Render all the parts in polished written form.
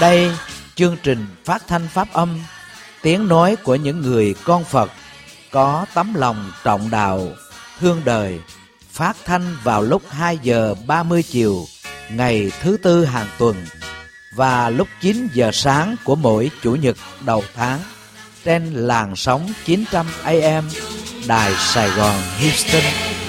Đây, chương trình phát thanh pháp âm, tiếng nói của những người con Phật có tấm lòng trọng đạo, thương đời, phát thanh vào lúc 2 giờ 30 chiều ngày thứ Tư hàng tuần và lúc 9 giờ sáng của mỗi Chủ nhật đầu tháng trên làn sóng 900 AM Đài Sài Gòn Houston.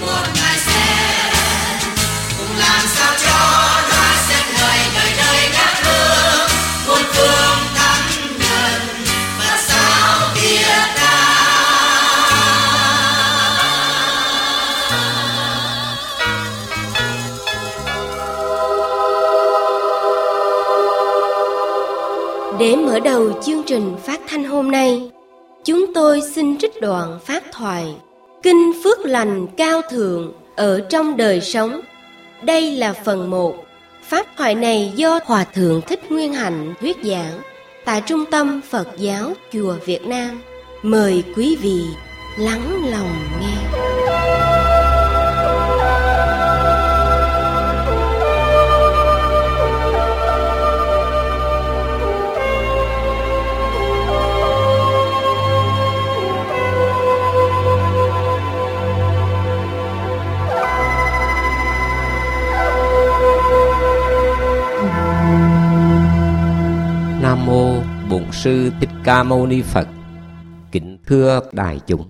Để mở đầu chương trình phát thanh hôm nay, chúng tôi xin trích đoạn phát thoại Kinh Phước Lành Cao Thượng ở trong đời sống. Đây là phần 1. Pháp thoại này do Hòa Thượng Thích Nguyên Hạnh thuyết giảng tại Trung tâm Phật giáo Chùa Việt Nam. Mời quý vị lắng lòng nghe. Nam mô Bổn Sư Thích Ca Mâu Ni Phật. Kính thưa đại chúng,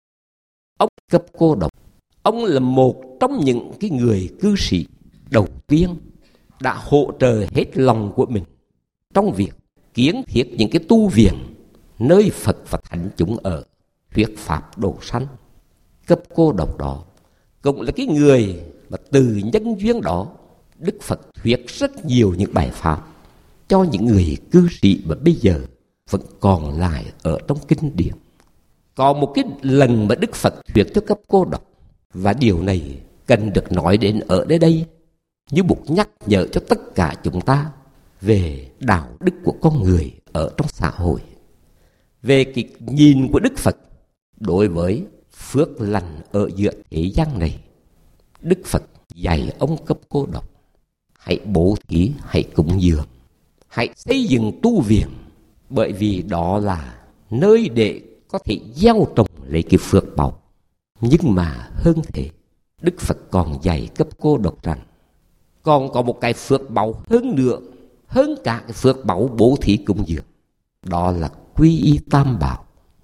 ông Cấp Cô Độc, ông là một trong những cái người cư sĩ đầu tiên đã hỗ trợ hết lòng của mình trong việc kiến thiết những cái tu viện nơi Phật và thánh chúng ở, thuyết pháp độ sanh. Cấp Cô Độc đó cũng là cái người mà từ nhân duyên đó Đức Phật thuyết rất nhiều những bài pháp cho những người cư sĩ mà bây giờ vẫn còn lại ở trong kinh điển. Có một cái lần mà Đức Phật thuyết cho Cấp Cô Độc, và điều này cần được nói đến ở đây như một nhắc nhở cho tất cả chúng ta về đạo đức của con người ở trong xã hội, về cái nhìn của Đức Phật đối với phước lành ở giữa thế gian này. Đức Phật dạy ông Cấp Cô Độc: hãy bố thí, hãy cúng dường, hãy xây dựng tu viện, bởi vì đó là nơi để có thể gieo trồng lấy cái phước báu. Nhưng mà hơn thế, Đức Phật còn dạy Cấp Cô Độc rằng còn có một cái phước báu hơn nữa, hơn cả cái phước báu bố thí cúng dường, đó là quy y tam bảo.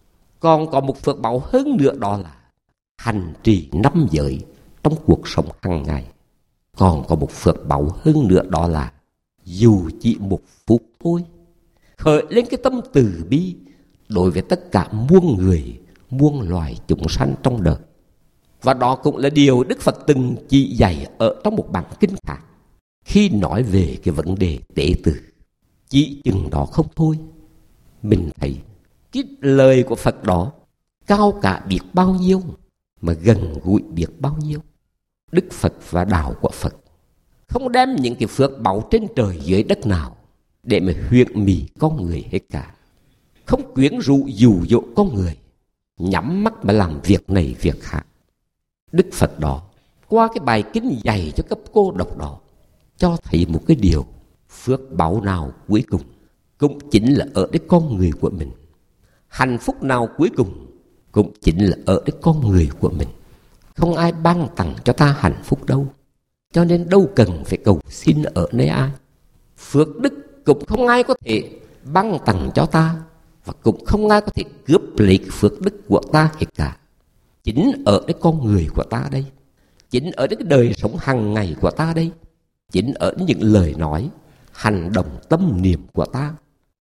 Còn có một phước báu hơn nữa, đó là hành trì 5 giới trong cuộc sống hàng ngày. Còn có một phước báu hơn nữa, đó là dù chỉ một phút thôi, khởi lên cái tâm từ bi đối với tất cả muôn người, muôn loài chúng sanh trong đời. Và đó cũng là điều Đức Phật từng chỉ dạy ở trong một bản kinh khác, khi nói về cái vấn đề tế tử. Chỉ chừng đó không thôi, mình thấy cái lời của Phật đó cao cả biết bao nhiêu, mà gần gũi biết bao nhiêu. Đức Phật và đạo của Phật không đem những cái phước báu trên trời dưới đất nào để mà huyễn mì con người hết cả. Không quyến rũ dụ dỗ con người nhắm mắt mà làm việc này việc khác. Đức Phật đó qua cái bài kinh dạy cho Cấp Cô Độc đó cho thấy một cái điều: phước báu nào cuối cùng cũng chính là ở cái con người của mình. Hạnh phúc nào cuối cùng cũng chính là ở cái con người của mình. Không ai ban tặng cho ta hạnh phúc đâu, cho nên đâu cần phải cầu xin ở nơi ai. Phước đức cũng không ai có thể ban tặng cho ta, và cũng không ai có thể cướp lấy phước đức của ta hết cả. Chính ở cái con người của ta đây, chính ở cái đời sống hàng ngày của ta đây, chính ở những lời nói, hành động, tâm niệm của ta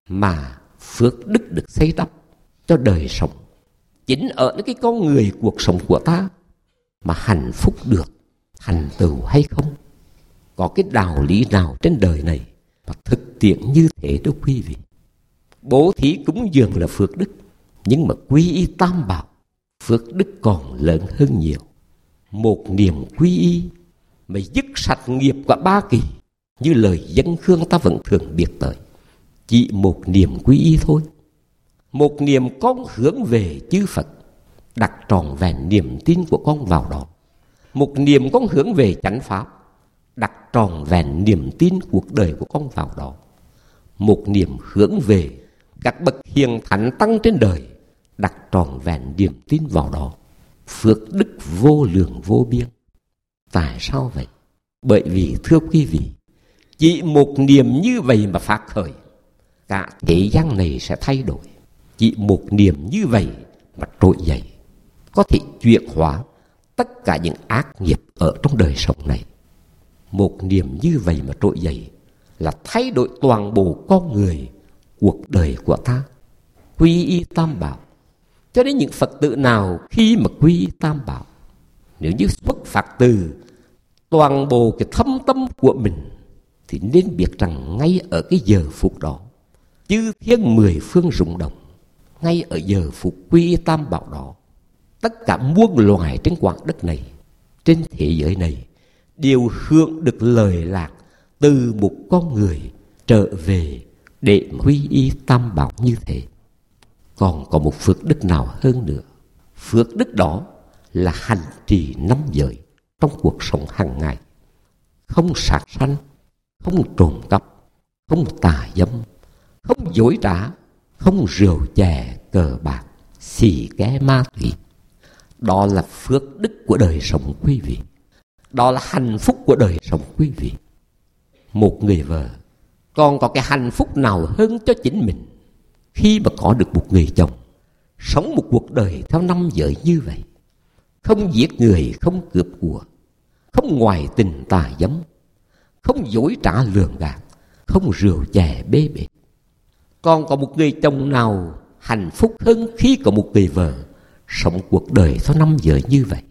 mà phước đức được xây đắp cho đời sống. Chính ở cái con người, cuộc sống của ta mà hạnh phúc được thành tựu hay không. Có cái đạo lý nào trên đời này mà thực tiễn như thế đâu quý vị. Bố thí cúng dường là phước đức, nhưng mà quy y tam bảo, phước đức còn lớn hơn nhiều. Một niềm quy y mà dứt sạch nghiệp của 3 kỳ, như lời Dân Khương ta vẫn thường biết tới. Chỉ một niềm quy y thôi, một niềm con hướng về chư Phật, đặt trọn vẹn niềm tin của con vào đó. Một niềm con hướng về chánh pháp, đặt trọn vẹn niềm tin cuộc đời của con vào đó. một niềm hướng về các bậc hiền thánh tăng trên đời, đặt trọn vẹn niềm tin vào đó. Phước đức vô lượng vô biên. Tại sao vậy? Bởi vì thưa quý vị, chỉ một niềm như vậy mà phát khởi, cả thế gian này sẽ thay đổi. Chỉ một niềm như vậy mà trỗi dậy, có thể chuyển hóa tất cả những ác nghiệp ở trong đời sống này. Một niềm như vậy mà trỗi dậy là thay đổi toàn bộ con người, cuộc đời của ta. Quy y Tam Bảo. Cho nên những Phật tử nào khi mà quy y Tam Bảo, nếu như xuất phát từ toàn bộ cái thâm tâm của mình, thì nên biết rằng ngay ở cái giờ phút đó, chư thiên mười phương rung động. Ngay ở giờ phút quy y Tam Bảo đó, tất cả muôn loài trên quảng đất này, trên thế giới này, đều hưởng được lời lạc từ một con người trở về để quy y Tam Bảo như thế. Còn có một phước đức nào hơn nữa? Phước đức đó là hành trì 5 giới trong cuộc sống hàng ngày. Không sát sanh, không trộm cắp, không tà dâm, không dối trá, không rượu chè, cờ bạc, xì ke ma túy. Đó là phước đức của đời sống quý vị. Đó là hạnh phúc của đời sống quý vị. Một người vợ còn có cái hạnh phúc nào hơn cho chính mình khi mà có được một người chồng sống một cuộc đời theo 5 giới như vậy? Không giết người, không cướp của, không ngoại tình tà dâm, không dối trá lường gạt, không rượu chè bê bết. Còn có một người chồng nào hạnh phúc hơn khi có một người vợ sống cuộc đời theo 5 giới như vậy?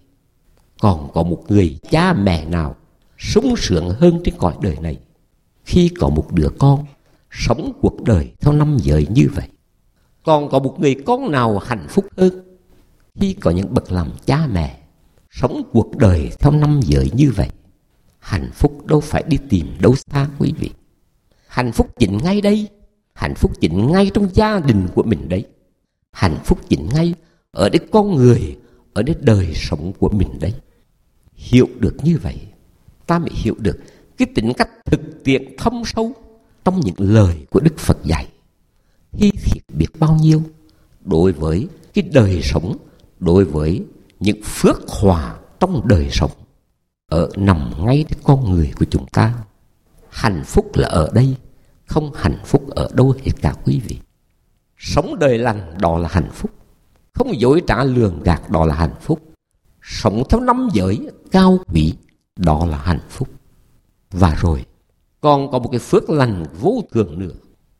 Còn có một người cha mẹ nào sung sướng hơn trên cõi đời này khi có một đứa con sống cuộc đời theo 5 giới như vậy? Còn có một người con nào hạnh phúc hơn khi có những bậc làm cha mẹ sống cuộc đời theo 5 giới như vậy? Hạnh phúc đâu phải đi tìm đâu xa quý vị. Hạnh phúc chính ngay đây. Hạnh phúc chính ngay trong gia đình của mình đấy. Hạnh phúc chính ngay ở đây con người, ở đây đời sống của mình đấy. Hiểu được như vậy, ta mới hiểu được cái tính cách thực tiễn thâm sâu trong những lời của Đức Phật dạy. Thi thiệt biết bao nhiêu đối với cái đời sống, đối với những phước hòa trong đời sống ở nằm ngay trên con người của chúng ta. Hạnh phúc là ở đây, không hạnh phúc ở đâu hết cả quý vị. Sống đời lành đó là hạnh phúc, không dối trá lường gạt đó là hạnh phúc. Sống theo 5 giới cao quý đó là hạnh phúc. Và rồi còn có một cái phước lành vô thường nữa,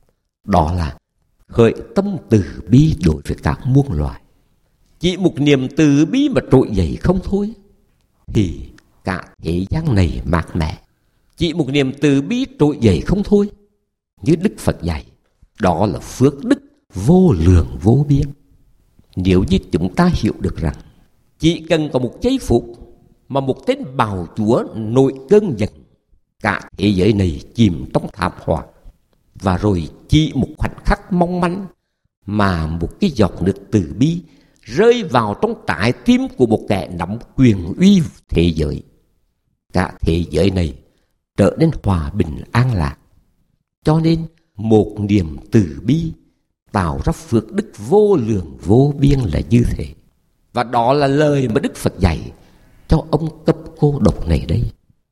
đó là khởi tâm từ bi đối với cả muôn loài. Chỉ một niềm từ bi mà trỗi dậy không thôi thì cả thế gian này mát mẻ. Chỉ một niềm từ bi trỗi dậy không thôi, như Đức Phật dạy, đó là phước đức vô lượng vô biên. Nếu như chúng ta hiểu được rằng chỉ cần có một giây phút mà một tên bào chúa nổi cơn giận, cả thế giới này chìm trong thảm họa, và rồi chỉ một khoảnh khắc mong manh mà một cái giọt nước từ bi rơi vào trong trái tim của một kẻ nắm quyền uy thế giới, cả thế giới này trở nên hòa bình an lạc. Cho nên một niềm từ bi tạo ra phước đức vô lượng vô biên là như thế. Và đó là lời mà Đức Phật dạy cho ông cấp cô độc này đây.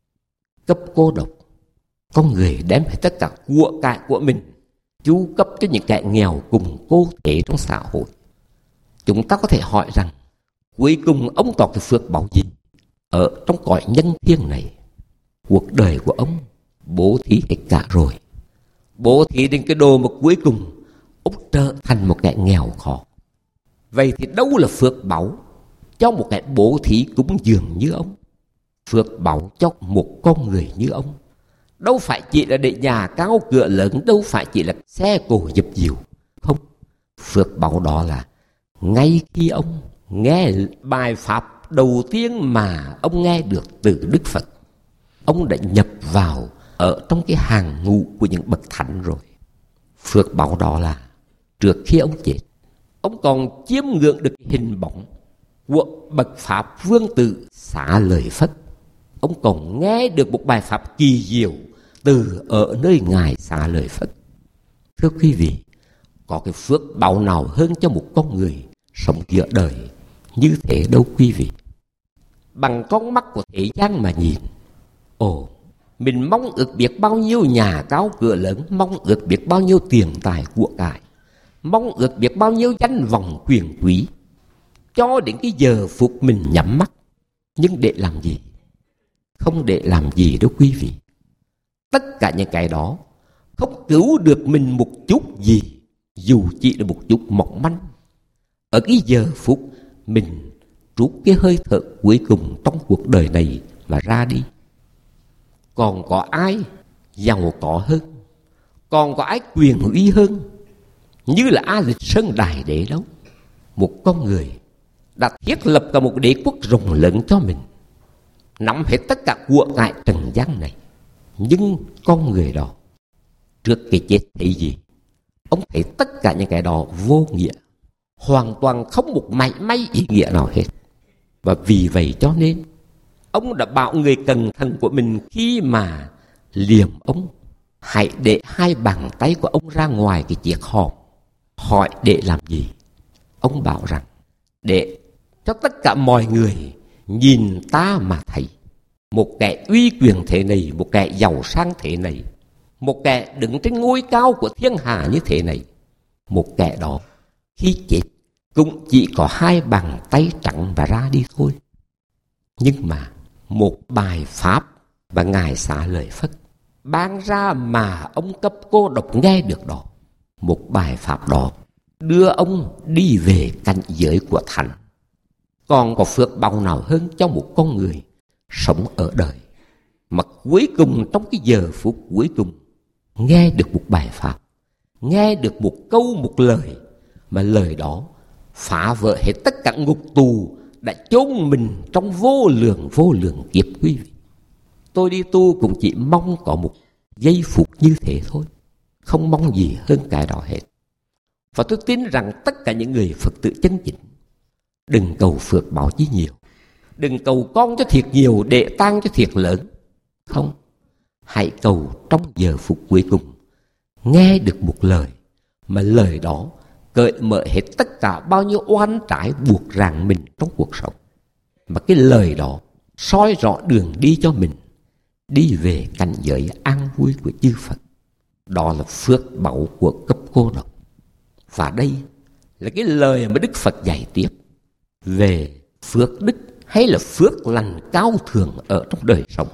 Cấp cô độc, con người đem hết tất cả của cải của mình chu cấp cho những kẻ nghèo cùng cô thế trong xã hội. Chúng ta có thể hỏi rằng cuối cùng ông có cái phước báu gì ở trong cõi nhân thiên này? Cuộc đời của ông bố thí hết cả rồi. Bố thí đến cái đồ mà cuối cùng ông trở thành một kẻ nghèo khó. Vậy thì đâu là phước báu cho một kẻ bố thí cúng dường như ông? Phước báu cho một con người như ông đâu phải chỉ là để nhà cao cửa lớn, đâu phải chỉ là xe cộ dập dìu. Không, phước báu đó là ngay khi ông nghe bài pháp đầu tiên mà ông nghe được từ Đức Phật, ông đã nhập vào ở trong cái hàng ngũ của những bậc thánh rồi. Phước báu đó là trước khi ông chết, ông còn chiêm ngưỡng được hình bóng của bậc pháp vương tử Xá Lợi Phất. Ông còn nghe được một bài pháp kỳ diệu từ ở nơi ngài Xá Lợi Phất. Thưa quý vị, có cái phước báu nào hơn cho một con người sống giữa đời như thế đâu quý vị. Bằng con mắt của thế gian mà nhìn, mình mong ước biết bao nhiêu nhà cao cửa lớn, mong ước biết bao nhiêu tiền tài của cải, mong ước biết bao nhiêu danh vọng quyền quý, cho đến cái giờ phút mình nhắm mắt. Nhưng để làm gì? Không để làm gì đâu quý vị. Tất cả những cái đó không cứu được mình một chút gì, dù chỉ là một chút mỏng manh. Ở cái giờ phút mình trút cái hơi thở cuối cùng trong cuộc đời này mà ra đi. Còn có ai giàu có hơn, còn có ai quyền uy hơn như là A Lịch Sơn Đại Đế đâu. Một con người đã thiết lập cả một đế quốc rộng lớn cho mình, nắm hết tất cả của cải trần gian này. Nhưng con người đó trước cái chết thấy gì? Ông thấy tất cả những cái đó vô nghĩa, hoàn toàn không một mảy may ý nghĩa nào hết. Và vì vậy cho nên ông đã bảo người cẩn thận của mình khi mà liềm ông, hãy để hai bàn tay của ông ra ngoài cái chiếc hòm. Hỏi để làm gì? Ông bảo rằng để cho tất cả mọi người nhìn ta mà thấy một kẻ uy quyền thế này, một kẻ giàu sang thế này, một kẻ đứng trên ngôi cao của thiên hạ như thế này. Một kẻ đó khi chết cũng chỉ có hai bàn tay trắng và ra đi thôi. Nhưng mà một bài pháp và Ngài Xá Lợi Phất ban ra mà ông cấp cô độc nghe được đó, một bài pháp đó đưa ông đi về cảnh giới của thánh. Còn có phước báu nào hơn cho một con người sống ở đời mà cuối cùng trong cái giờ phút cuối cùng nghe được một bài pháp, nghe được một câu một lời, mà lời đó phá vỡ hết tất cả ngục tù đã chôn mình trong vô lượng kiếp quý vị. Tôi đi tu cũng chỉ mong có một giây phút như thế thôi, không mong gì hơn cái đó hết. Và tôi tin rằng tất cả những người Phật tử chân chính đừng cầu phước báo chí nhiều, đừng cầu con cho thiệt nhiều, đệ tang cho thiệt lớn. Không, hãy cầu trong giờ phút cuối cùng nghe được một lời, mà lời đó cởi mở hết tất cả bao nhiêu oan trái buộc ràng mình trong cuộc sống. Mà cái lời đó soi rõ đường đi cho mình đi về cảnh giới an vui của chư Phật. Đó là phước báu của cấp cô độc. Và đây là cái lời mà Đức Phật dạy tiếp về phước đức hay là phước lành cao thượng ở trong đời sống.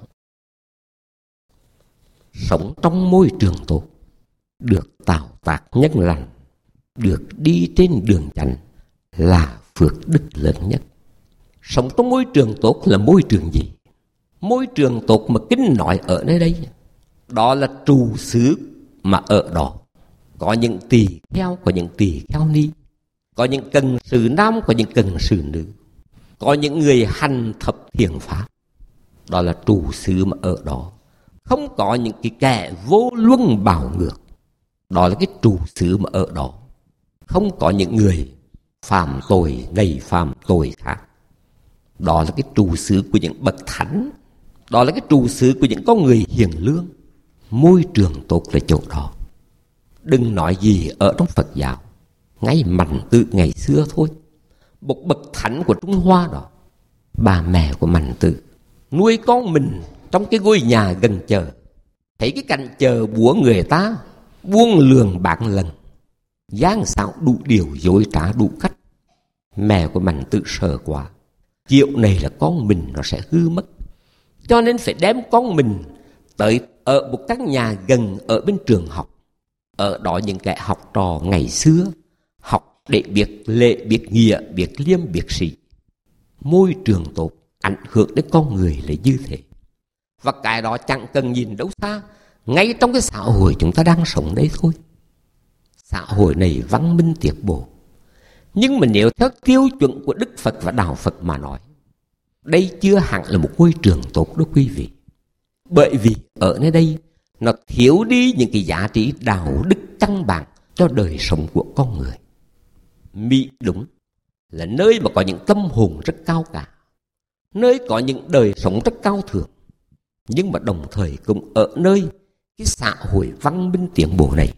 Sống trong môi trường tốt, được tạo tác nhân lành, được đi trên đường chánh là phước đức lớn nhất. Sống trong môi trường tốt là môi trường gì? Môi trường tốt mà Kinh nói ở nơi đây, đó là trụ xứ mà ở đó có những tỳ kheo, có những tỳ kheo ni, có những cần sự nam, có những cần sự nữ, có những người hành thập thiện pháp. Đó là trụ xứ mà ở đó không có những cái kẻ vô luân bạo ngược. Đó là cái trụ xứ mà ở đó không có những người phạm tội này phạm tội khác. Đó là cái trụ xứ của những bậc thánh. Đó là cái trụ xứ của những con người hiền lương. Môi trường tốt là chỗ đó. Đừng nói gì ở trong Phật giáo, ngay Mạnh Tử ngày xưa thôi, một bậc thánh của Trung Hoa đó, bà mẹ của Mạnh Tử nuôi con mình trong cái ngôi nhà gần chợ, thấy cái cảnh chợ búa người ta buông lường bạc lần, gian xạo đủ điều, dối trá đủ cách. Mẹ của Mạnh Tử sợ quá, chiều này là con mình nó sẽ hư mất, cho nên phải đem con mình tới ở một căn nhà gần ở bên trường học. Ở đó những kẻ học trò ngày xưa học để biết lễ, biết nghĩa, biết liêm, biết sĩ. Môi trường tốt ảnh hưởng đến con người là như thế. Và cái đó chẳng cần nhìn đâu xa, ngay trong cái xã hội chúng ta đang sống đây thôi. Xã hội này văn minh tiến bộ, nhưng mà nếu theo tiêu chuẩn của Đức Phật và Đạo Phật mà nói, đây chưa hẳn là một môi trường tốt đó quý vị. Bởi vì ở nơi đây nó thiếu đi những cái giá trị đạo đức căn bản cho đời sống của con người. Mỹ đúng là nơi mà có những tâm hồn rất cao cả, nơi có những đời sống rất cao thượng, nhưng mà đồng thời cũng ở nơi cái xã hội văn minh tiến bộ này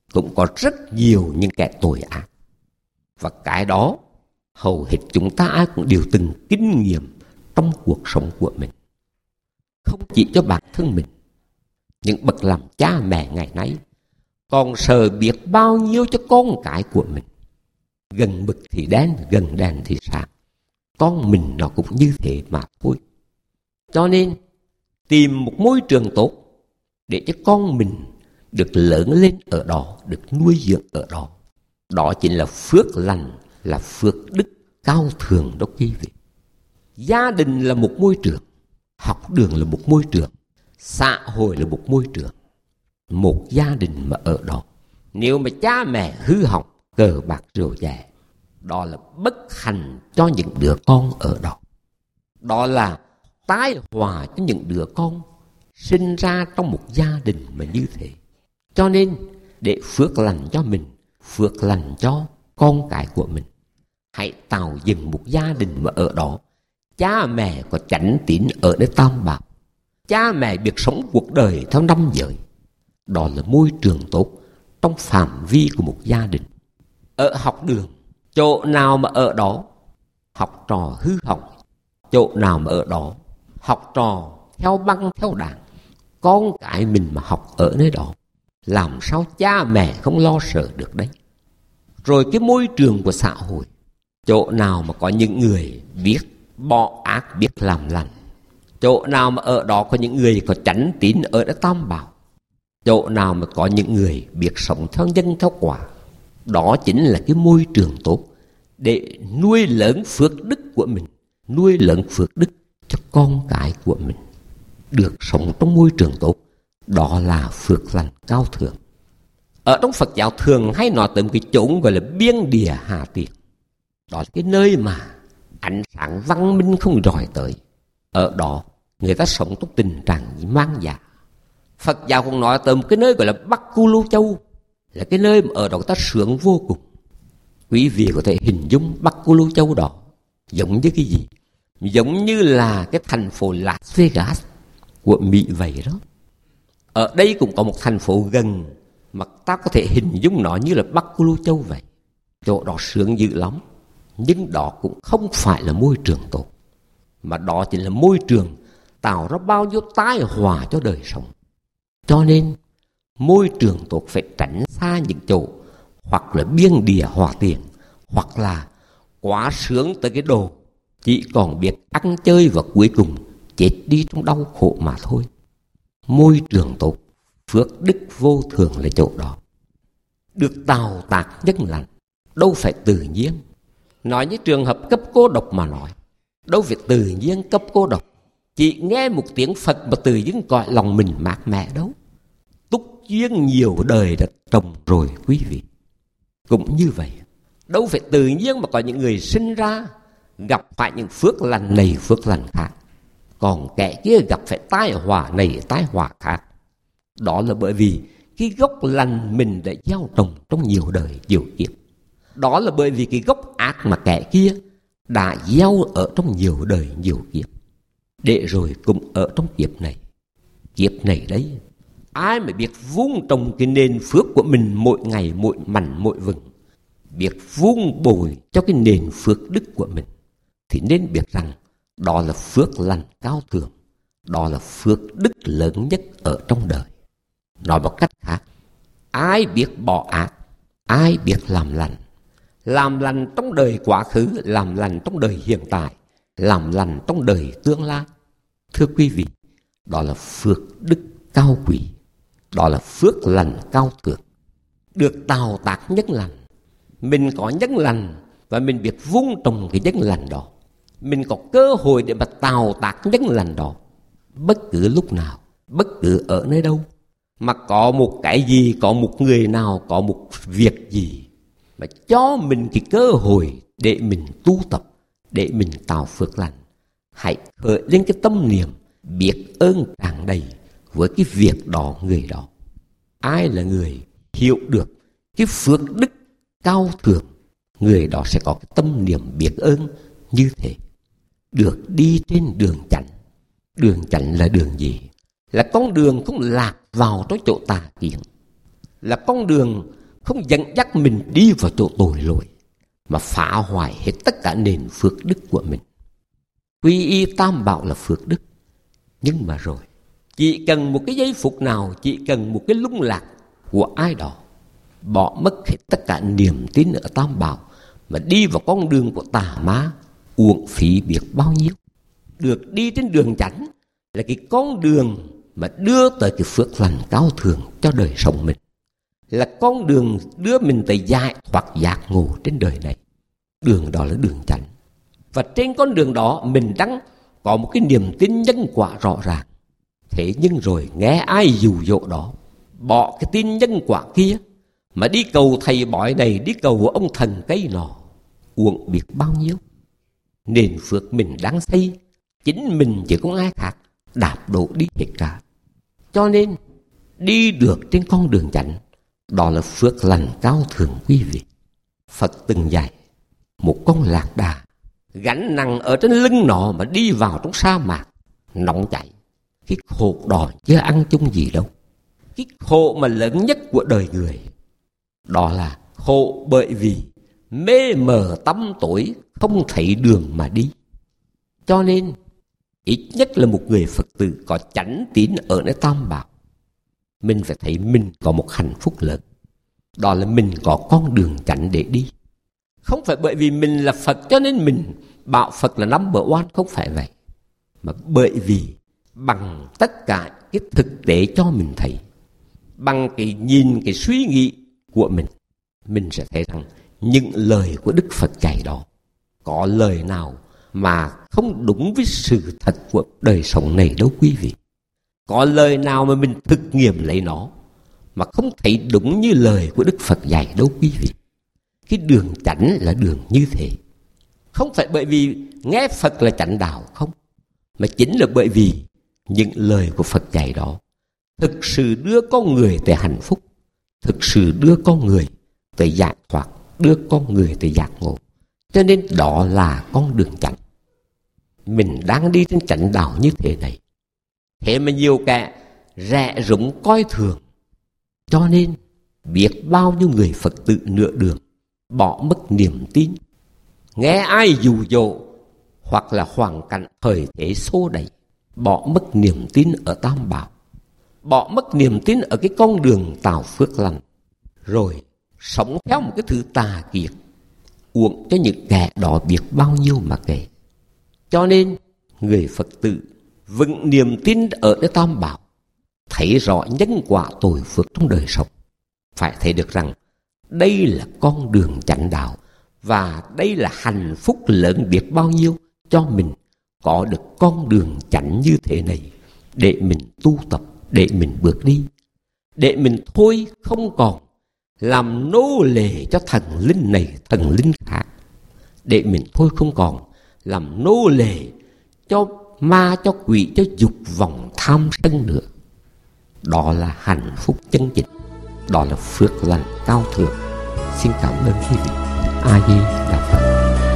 cũng có rất nhiều những kẻ tội ác. Và cái đó hầu hết chúng ta ai cũng đều từng kinh nghiệm trong cuộc sống của mình. Không chỉ cho bản thân mình, những bậc làm cha mẹ ngày nay còn sợ biết bao nhiêu cho con cái của mình. Gần mực thì đen, gần đèn thì sáng. Con mình nó cũng như thế mà thôi. Cho nên tìm một môi trường tốt để cho con mình được lớn lên ở đó, được nuôi dưỡng ở đó. Đó chính là phước lành, là phước đức cao thượng đó quý vị. Gia đình là một môi trường, học đường là một môi trường, xã hội là một môi trường. Một gia đình mà ở đó, nếu mà cha mẹ hư hỏng, cờ bạc rượu chè, đó là bất hạnh cho những đứa con ở đó. Đó là tai họa cho những đứa con sinh ra trong một gia đình mà như thế. Cho nên để phước lành cho mình, phước lành cho con cái của mình, hãy tạo dựng một gia đình mà ở đó cha mẹ có chánh tín ở nơi tam bảo, cha mẹ biết sống cuộc đời theo năm giới. Đó là môi trường tốt trong phạm vi của một gia đình. Ở học đường, chỗ nào mà ở đó học trò hư hỏng, chỗ nào mà ở đó học trò theo băng theo đảng, con cái mình mà học ở nơi đó, làm sao cha mẹ không lo sợ được đấy. Rồi cái môi trường của xã hội, chỗ nào mà có những người biết bỏ ác, biết làm lành, chỗ nào mà ở đó có những người có chánh tín ở đó tam bảo, chỗ nào mà có những người biết sống theo nhân theo quả, đó chính là cái môi trường tốt để nuôi lớn phước đức của mình, nuôi lớn phước đức cho con cái của mình được sống trong môi trường tốt. Đó là phước lành cao thượng. Ở trong Phật giáo thường hay nói tới một cái chốn gọi là biên địa Hà Tiện. Đó là cái nơi mà ánh sáng văn minh không rọi tới. Ở đó người ta sống trong tình trạng mang dạ. Phật giáo cũng nói tới một cái nơi gọi là Bắc Cu Lô Châu, là cái nơi mà ở đó người ta sướng vô cùng. Quý vị có thể hình dung Bắc Cu Lô Châu đó giống như cái gì? Giống như là cái thành phố Las Vegas của Mỹ vậy đó. Ở đây cũng có một thành phố gần mà ta có thể hình dung nó như là Bắc Cu Lô Châu vậy. Chỗ đó sướng dữ lắm. Nhưng đó cũng không phải là môi trường tốt, mà đó chỉ là môi trường tạo ra bao nhiêu tai họa cho đời sống. Cho nên môi trường tốt phải tránh xa những chỗ hoặc là biên địa hòa tiền, hoặc là quá sướng tới cái đồ chỉ còn biết ăn chơi và cuối cùng chết đi trong đau khổ mà thôi. Môi trường tốt, phước đức vô thường là chỗ đó. Được tạo tác nhân lành, đâu phải tự nhiên. Nói như trường hợp cấp cô độc mà nói, đâu phải tự nhiên cấp cô độc. Chỉ nghe một tiếng Phật mà tự nhiên gọi lòng mình mát mẻ đâu. Túc duyên nhiều đời đã trồng rồi quý vị. Cũng như vậy, đâu phải tự nhiên mà có những người sinh ra gặp phải những phước lành này phước lành khác, còn kẻ kia gặp phải tai họa này tai họa khác. Đó là bởi vì cái gốc lành mình đã gieo trồng trong nhiều đời nhiều kiếp. Đó là bởi vì cái gốc ác mà kẻ kia đã gieo ở trong nhiều đời nhiều kiếp. Để rồi cũng ở trong kiếp này đấy, ai mà biết vun trồng cái nền phước của mình mỗi ngày mỗi mảnh mỗi vừng, biết vun bồi cho cái nền phước đức của mình, thì nên biết rằng đó là phước lành cao thượng, đó là phước đức lớn nhất ở trong đời. Nói một cách khác, ai biết bỏ ác, ai biết làm lành trong đời quá khứ, làm lành trong đời hiện tại, làm lành trong đời tương lai. Thưa quý vị, đó là phước đức cao quý, đó là phước lành cao thượng. Được tạo tác nhân lành, mình có nhân lành và mình biết vun trồng cái nhân lành đó, mình có cơ hội để mà tạo tác nhân lành đó. Bất cứ lúc nào, bất cứ ở nơi đâu mà có một cái gì, có một người nào, có một việc gì mà cho mình cái cơ hội để mình tu tập, để mình tạo phước lành, hãy khởi lên cái tâm niệm biết ơn tràn đầy với cái việc đó, người đó. Ai là người hiểu được cái phước đức cao thượng, người đó sẽ có cái tâm niệm biết ơn như thế. Được đi trên đường chánh. Đường chánh là đường gì? Là con đường không lạc vào trong chỗ tà kiến, là con đường không dẫn dắt mình đi vào chỗ tội lỗi, mà phá hoại hết tất cả nền phước đức của mình. Quy y tam bảo là phước đức. Nhưng mà rồi, chỉ cần một cái giây phút nào, chỉ cần một cái lung lạc của ai đó, bỏ mất hết tất cả niềm tin ở tam bảo, mà đi vào con đường của tà ma, uổng phí biết bao nhiêu. Được đi trên đường chánh là cái con đường mà đưa tới cái phước lành cao thượng cho đời sống mình, là con đường đưa mình tới giải thoát giác ngộ trên đời này. Đường đó là đường chánh. Và trên con đường đó mình đang có một cái niềm tin nhân quả rõ ràng. Thế nhưng rồi nghe ai dụ dỗ đó, bỏ cái tin nhân quả kia mà đi cầu thầy bói này, đi cầu ông thần cây nọ, uổng biết bao nhiêu. Nền phước mình đang xây, chính mình chứ không ai khác đạp đổ đi hết cả. Cho nên đi được trên con đường chánh, đó là phước lành cao thượng quý vị. Phật từng dạy một con lạc đà gánh nặng ở trên lưng nó mà đi vào trong sa mạc nóng cháy. Cái khổ đỏ chưa ăn chung gì đâu. Cái khổ mà lớn nhất của đời người, đó là khổ bởi vì mê mờ tăm tối, không thấy đường mà đi. Cho nên ít nhất là một người Phật tử có chánh tín ở nơi tam bảo, mình phải thấy mình có một hạnh phúc lớn. Đó là mình có con đường chánh để đi. Không phải bởi vì mình là Phật cho nên mình bảo Phật là number one, không phải vậy. Mà bởi vì bằng tất cả cái thực tế cho mình thấy, bằng cái nhìn, cái suy nghĩ của mình sẽ thấy rằng những lời của Đức Phật dạy đó, có lời nào mà không đúng với sự thật của đời sống này đâu quý vị. Có lời nào mà mình thực nghiệm lấy nó mà không thấy đúng như lời của Đức Phật dạy đâu quý vị. Cái đường chánh là đường như thế. Không phải bởi vì nghe Phật là chánh đạo không, mà chính là bởi vì những lời của Phật dạy đó thực sự đưa con người tới hạnh phúc, thực sự đưa con người tới giải thoát, đưa con người tới giác ngộ. Cho nên đó là con đường chánh. Mình đang đi trên chánh đạo như thế này. Thế mà nhiều kẻ rẻ rúng coi thường. Cho nên biết bao nhiêu người Phật tử nửa đường bỏ mất niềm tin, nghe ai dụ dỗ, hoặc là hoàn cảnh thời thế xô đẩy, bỏ mất niềm tin ở tam bảo, bỏ mất niềm tin ở cái con đường tạo phước lành, rồi sống theo một cái thứ tà kiệt, uổng cho những kẻ đó biết bao nhiêu mà kể. Cho nên người Phật tử vững niềm tin ở nơi tam bảo, thấy rõ nhân quả tội phước trong đời sống, phải thấy được rằng đây là con đường chánh đạo, và đây là hạnh phúc lớn biết bao nhiêu cho mình có được con đường chánh như thế này, để mình tu tập, để mình bước đi, để mình thôi không còn làm nô lệ cho thần linh này thần linh khác, để mình thôi không còn làm nô lệ cho ma, cho quỷ, cho dục vọng tham sân nữa. Đó là hạnh phúc chân chính, đó là phước lành cao thượng. Xin cảm ơn quý vị. A Di Đà Phật.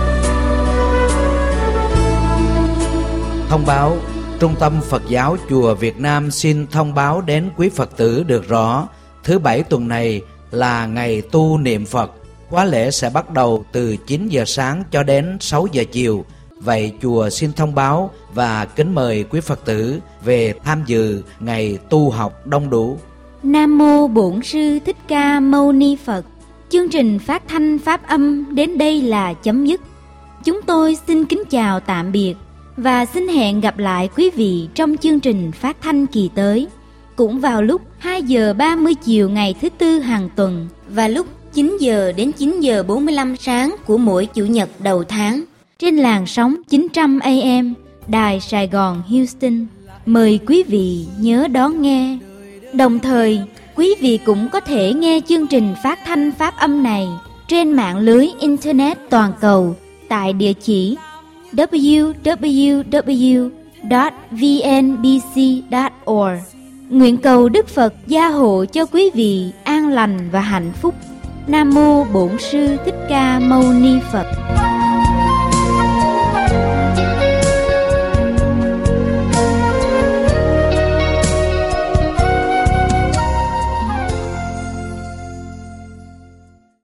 Thông báo: Trung tâm Phật giáo Chùa Việt Nam xin thông báo đến quý Phật tử được rõ, thứ Bảy tuần này là ngày tu niệm Phật. Khóa lễ sẽ bắt đầu từ 9 giờ sáng cho đến 6 giờ chiều. Vậy chùa xin thông báo và kính mời quý Phật tử về tham dự ngày tu học đông đủ. Nam Mô Bổn Sư Thích Ca Mâu Ni Phật. Chương trình phát thanh pháp âm đến đây là chấm dứt. Chúng tôi xin kính chào tạm biệt và xin hẹn gặp lại quý vị trong chương trình phát thanh kỳ tới, cũng vào lúc 2 giờ 30 chiều ngày thứ Tư hàng tuần và lúc 9 giờ đến 9 giờ 45 sáng của mỗi Chủ nhật đầu tháng trên làn sóng 900 AM Đài Sài Gòn Houston. Mời quý vị nhớ đón nghe. Đồng thời, quý vị cũng có thể nghe chương trình phát thanh pháp âm này trên mạng lưới Internet toàn cầu tại địa chỉ www.vnbc.org. Nguyện cầu Đức Phật gia hộ cho quý vị an lành và hạnh phúc. Nam Mô Bổn Sư Thích Ca Mâu Ni Phật.